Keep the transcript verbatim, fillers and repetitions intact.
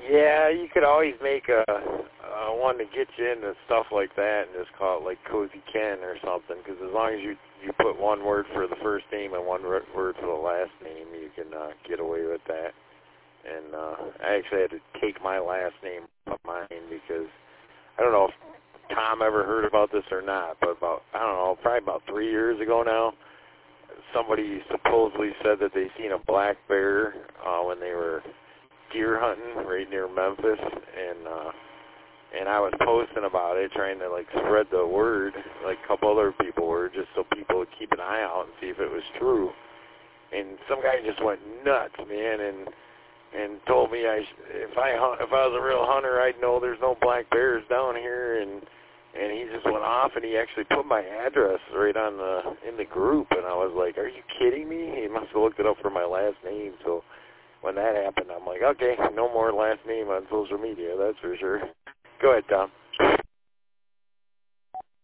Yeah, you could always make a, a one to get you into stuff like that and just call it like Cozy Ken or something, because as long as you you put one word for the first name and one word for the last name, you can uh, get away with that. And uh, I actually had to take my last name of mine because I don't know if Tom ever heard about this or not, but about, I don't know, probably about three years ago now, somebody supposedly said that they seen a black bear uh, when they were deer hunting right near Memphis, and uh, and I was posting about it, trying to like spread the word, like a couple other people were, just so people would keep an eye out and see if it was true. And some guy just went nuts, man, and and told me I sh- if I hunt, if I was a real hunter, I'd know there's no black bears down here, and and he just went off, and he actually put my address right on the in the group, and I was like, are you kidding me? He must have looked it up for my last name. So when that happened, I'm like, okay, no more last name on social media, that's for sure. Go ahead, Tom.